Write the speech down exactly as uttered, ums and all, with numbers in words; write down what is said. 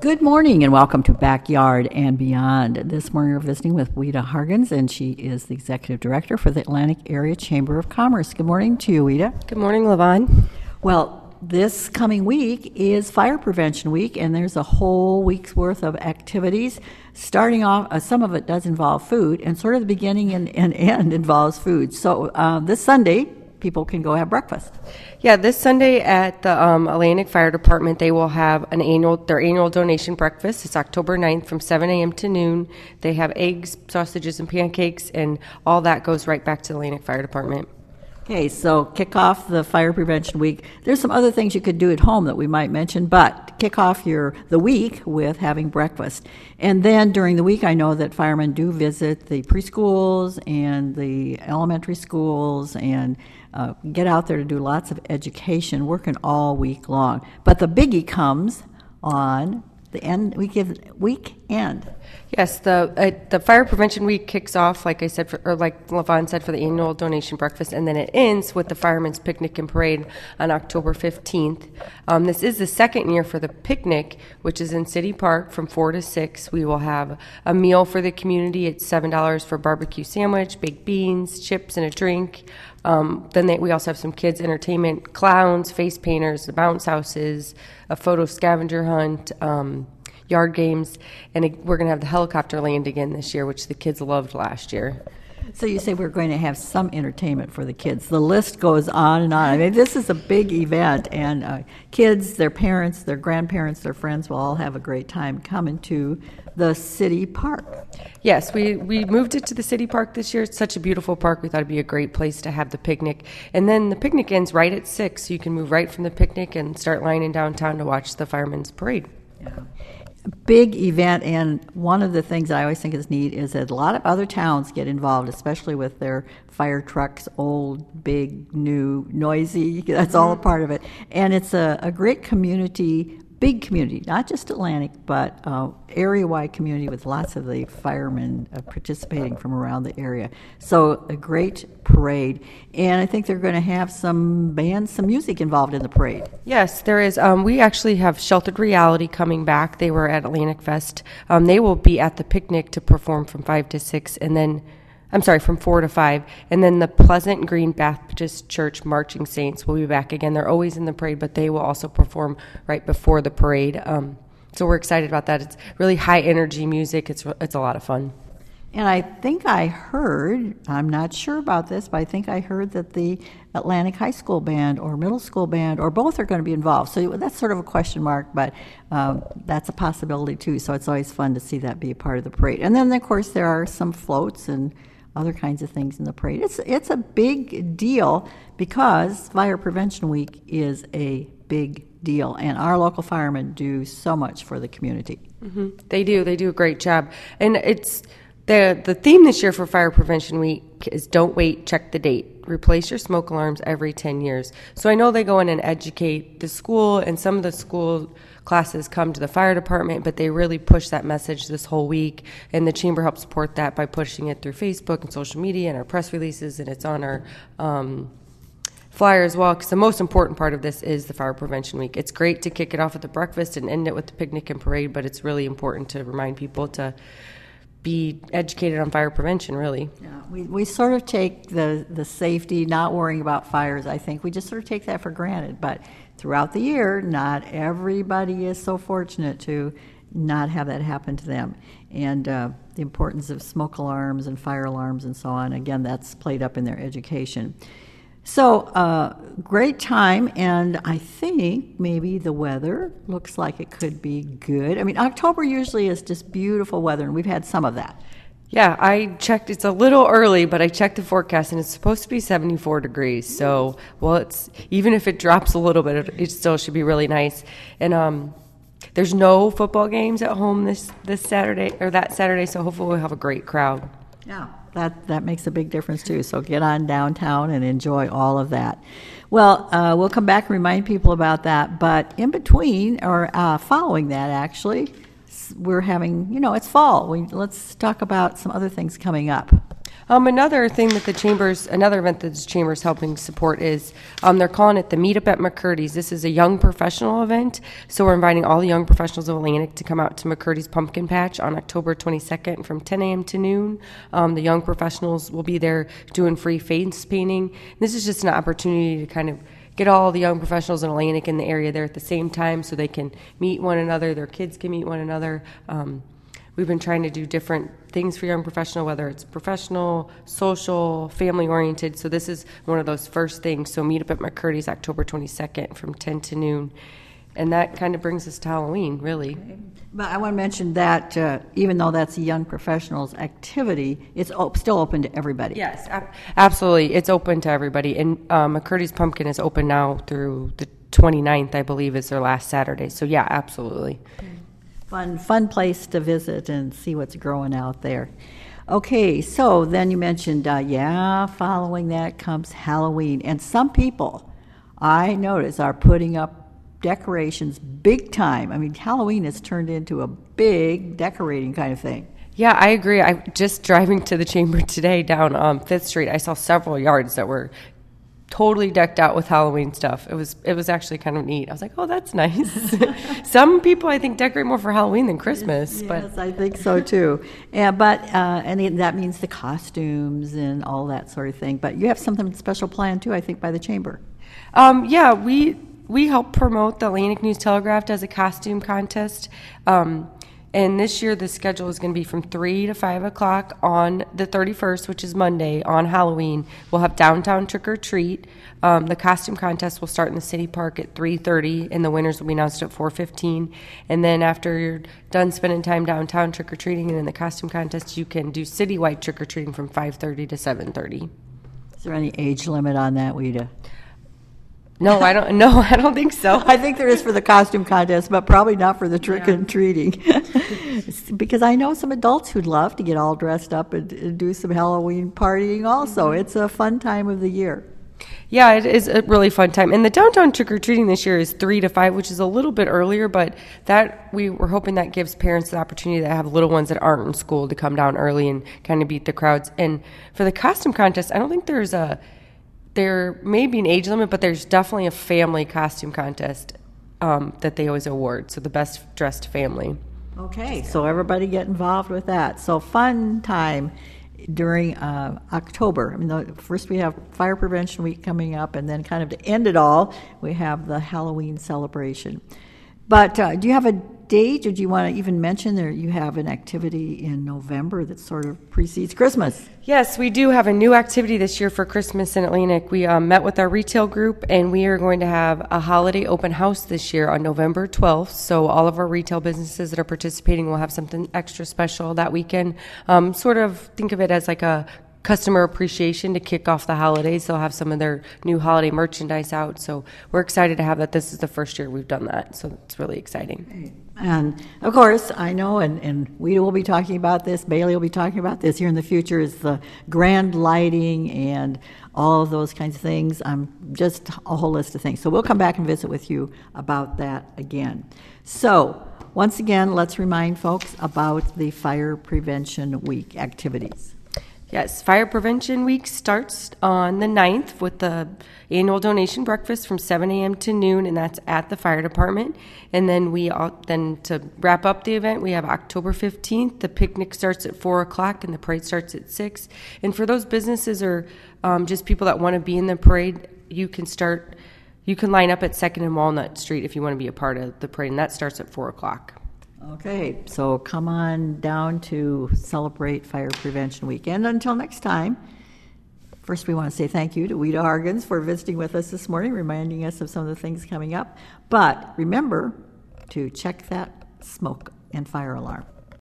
Good morning and welcome to Backyard and Beyond. This morning we're visiting with Weta Hargens, and she is the Executive Director for the Atlantic Area Chamber of Commerce. Good morning to you, Weta. Good morning, Levon. Well, this coming week is Fire Prevention Week, and there's a whole week's worth of activities. Starting off, uh, some of it does involve food, and sort of the beginning and, and end involves food. So uh, this Sunday, people can go have breakfast. Yeah, this Sunday at the um, Atlantic Fire Department, they will have an annual their annual donation breakfast. It's October ninth from seven a.m. to noon. They have eggs, sausages, and pancakes, and all that goes right back to the Atlantic Fire Department. Okay, so kick off the Fire Prevention Week. There's some other things you could do at home that we might mention, but kick off your the week with having breakfast. And then during the week, I know that firemen do visit the preschools and the elementary schools and uh, get out there to do lots of education, working all week long. But the biggie comes on the end we give weekend. Yes, the uh, the Fire Prevention Week kicks off, like I said, for, or like Levon said, for the annual donation breakfast, and then it ends with the Firemen's Picnic and Parade on October fifteenth. Um, this is the second year for the picnic, which is in City Park from four to six. We will have a meal for the community. It's seven dollars for barbecue sandwich, baked beans, chips, and a drink. Um, then they, we also have some kids' entertainment, clowns, face painters, the bounce houses, a photo scavenger hunt, um, yard games, and it, we're going to have the helicopter land again this year, which the kids loved last year. So you say we're going to have some entertainment for the kids. The list goes on and on. I mean, this is a big event, and uh, kids, their parents, their grandparents, their friends will all have a great time coming to the city park. Yes, we, we moved it to the city park this year. It's such a beautiful park. We thought it'd be a great place to have the picnic. And then the picnic ends right at six, so you can move right from the picnic and start lining downtown to watch the Firemen's Parade. Yeah. Big event, and one of the things I always think is neat is that a lot of other towns get involved, especially with their fire trucks, old, big, new, noisy. That's all a part of it. And it's a, a great community, big community, not just Atlantic, but uh, area-wide community with lots of the firemen uh, participating from around the area. So a great parade, and I think they're going to have some bands, some music involved in the parade. Yes, there is. Um, we actually have Sheltered Reality coming back. They were at Atlantic Fest. Um, they will be at the picnic to perform from five to six, and then I'm sorry, from four to five. And then the Pleasant Green Baptist Church Marching Saints will be back again. They're always in the parade, but they will also perform right before the parade. Um, so we're excited about that. It's really high energy music. It's it's a lot of fun. And I think I heard, I'm not sure about this, but I think I heard that the Atlantic High School Band or Middle School Band or both are going to be involved. So that's sort of a question mark, but um, that's a possibility too. So it's always fun to see that be a part of the parade. And then, of course, there are some floats and other kinds of things in the parade. It's it's a big deal because Fire Prevention Week is a big deal, and our local firemen do so much for the community. Mm-hmm. They do. They do a great job. And it's the the theme this year for Fire Prevention Week is don't wait, check the date. Replace your smoke alarms every ten years. So I know they go in and educate the school, and some of the school classes come to the fire department, but they really push that message this whole week, and the chamber helps support that by pushing it through Facebook and social media and our press releases, and it's on our um, flyer as well, because the most important part of this is the Fire Prevention Week. It's great to kick it off at the breakfast and end it with the picnic and parade, but it's really important to remind people to be educated on fire prevention, really. Yeah, we, we sort of take the, the safety, not worrying about fires, I think. We just sort of take that for granted, but throughout the year, not everybody is so fortunate to not have that happen to them. And uh, the importance of smoke alarms and fire alarms and so on, again, that's played up in their education. So, uh, great time, and I think maybe the weather looks like it could be good. I mean, October usually is just beautiful weather, and we've had some of that. Yeah, I checked. It's a little early, but I checked the forecast, and it's supposed to be seventy-four degrees. So, well, it's even if it drops a little bit, it, it still should be really nice. And um, there's no football games at home this, this Saturday or that Saturday, so hopefully we'll have a great crowd. Yeah, that, that makes a big difference, too. So get on downtown and enjoy all of that. Well, uh, we'll come back and remind people about that. But in between, or uh, following that, actually, we're having, you know, it's fall. We, let's talk about some other things coming up. Um, another thing that the Chambers, another event that the Chamber's helping support is um, they're calling it the Meetup at McCurdy's. This is a young professional event, so we're inviting all the young professionals of Atlantic to come out to McCurdy's Pumpkin Patch on October twenty-second from ten a.m. to noon. Um, the young professionals will be there doing free face painting. This is just an opportunity to kind of get all the young professionals in Atlantic in the area there at the same time so they can meet one another, their kids can meet one another. Um, We've been trying to do different things for young professional, whether it's professional, social, family-oriented. So this is one of those first things. So meet up at McCurdy's October twenty-second from ten to noon. And that kind of brings us to Halloween, really. Okay. But I want to mention that uh, even though that's a young professionals activity, it's op- still open to everybody. Yes, ab- absolutely. It's open to everybody. And um, McCurdy's Pumpkin is open now through the twenty-ninth, I believe, is their last Saturday. So, yeah, absolutely. Okay. Fun, fun place to visit and see what's growing out there. Okay, so then you mentioned, uh, yeah, following that comes Halloween. And some people, I notice, are putting up decorations big time. I mean, Halloween has turned into a big decorating kind of thing. Yeah, I agree. I just driving to the Chamber today down um, Fifth Street, I saw several yards that were totally decked out with Halloween stuff. It was it was actually kind of neat. I was like, oh, that's nice. Some people, I think, decorate more for Halloween than Christmas. Yes, but I think so too. Yeah, but uh, and that means the costumes and all that sort of thing. But you have something special planned too, I think, by the Chamber. Um, yeah, we we help promote the Atlantic News Telegraph as a costume contest. Um, And this year, the schedule is going to be from three to five o'clock on the thirty-first, which is Monday, on Halloween. We'll have downtown trick-or-treat. Um, the costume contest will start in the city park at three thirty, and the winners will be announced at four fifteen. And then after you're done spending time downtown trick-or-treating and in the costume contest, you can do citywide trick-or-treating from five thirty to seven thirty. Is there any age limit on that, Wita? No, I don't. No, I don't think so. I think there is for the costume contest, but probably not for the trick and treating. Because I know some adults who'd love to get all dressed up and, and do some Halloween partying also. Mm-hmm. It's a fun time of the year. Yeah, it is a really fun time. And the downtown trick-or-treating this year is three to five, which is a little bit earlier, but that we were hoping that gives parents the opportunity that have little ones that aren't in school to come down early and kind of beat the crowds. And for the costume contest, I don't think there's a There may be an age limit, but there's definitely a family costume contest um, that they always award. So the best dressed family. Okay, so everybody get involved with that. So fun time during uh, October. I mean, the, first we have Fire Prevention Week coming up, and then kind of to end it all, we have the Halloween celebration. But uh, do you have a date, or do you want to even mention that you have an activity in November that sort of precedes Christmas? Yes, we do have a new activity this year for Christmas in Atlantic. We um, met with our retail group, and we are going to have a holiday open house this year on November twelfth. So all of our retail businesses that are participating will have something extra special that weekend. Um, sort of think of it as like a customer appreciation to kick off the holidays. They'll have some of their new holiday merchandise out. So we're excited to have that. This is the first year we've done that. So it's really exciting. And of course, I know, and, and we will be talking about this, Bailey will be talking about this here in the future, is the grand lighting and all of those kinds of things. Um, just a whole list of things. So we'll come back and visit with you about that again. So once again, let's remind folks about the Fire Prevention Week activities. Yes, Fire Prevention Week starts on the ninth with the annual donation breakfast from seven a.m. to noon, and that's at the fire department. And then we all, then to wrap up the event, we have October fifteenth. The picnic starts at four o'clock, and the parade starts at six. And for those businesses or um, just people that want to be in the parade, you can start. You can line up at Second and Walnut Street if you want to be a part of the parade, and that starts at four o'clock. Okay, so come on down to celebrate Fire Prevention Week. And until next time, first we want to say thank you to Wita Hargens for visiting with us this morning, reminding us of some of the things coming up. But remember to check that smoke and fire alarm.